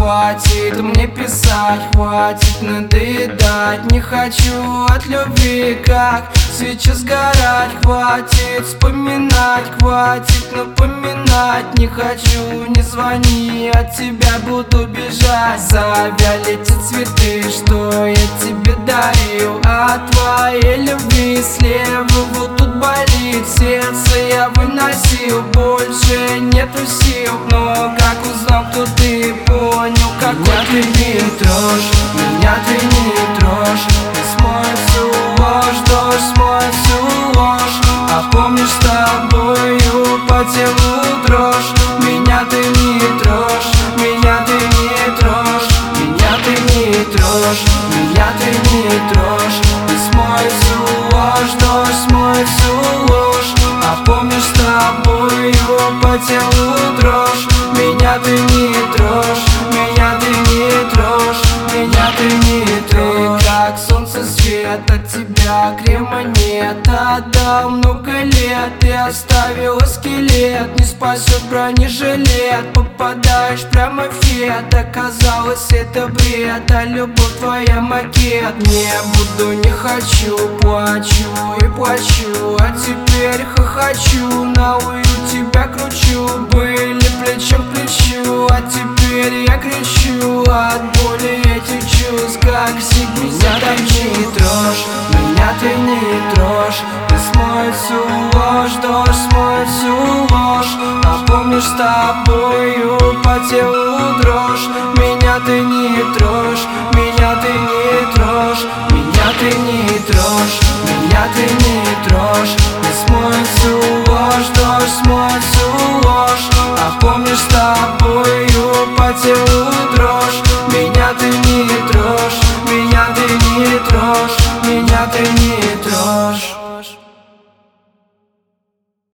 хватит мне писать, хватит надоедать. Не хочу от любви, как свечи сгорать. Хватит вспоминать, хватит напоминать. Не хочу, не звони, от тебя буду бежать. Завяли те цветы, что я тебе дарил. От твоей любви слева вот тут болит сердце, я выносил, больше нету сил. Но как узнал, кто ты, понял, какой ты не трожь. Меня ты не трожь, не смоет всю ложь, дождь смоет всю ложь. А помнишь, с тобою по телу дрожь. Меня ты не трожь, меня ты не трожь, меня ты не трожь, меня ты не трожь. Не смоет всю ложь, дождь смоет всю ложь. А помнишь, с тобою по телу дрожь. Меня ты не трожь, меня ты не трожь, меня ты не трожь. Ты как солнце свет, от тебя крема нет. Отдал много лет и оставила скелет. Не спасет бронежилет, попадаешь прямо в фет. Оказалось, это бред, а любовь твоя макет. Не буду, не хочу, плачу и плачу. А теперь хохочу, на уют тебя кручу. Были плечом к плечу, а теперь я кричу от боли этих чувств, как всегда. Меня ты не трожь, меня ты не трожь. Не смоет всю ложь, дождь смоет всю ложь. А помнишь, с тобою по телу дрожь. Меня ты не трожь, меня ты не трожь, меня ты не трожь, меня ты не трожь. Не смоет всю ложь, дождь смоет всю ложь. А помнишь, с тобой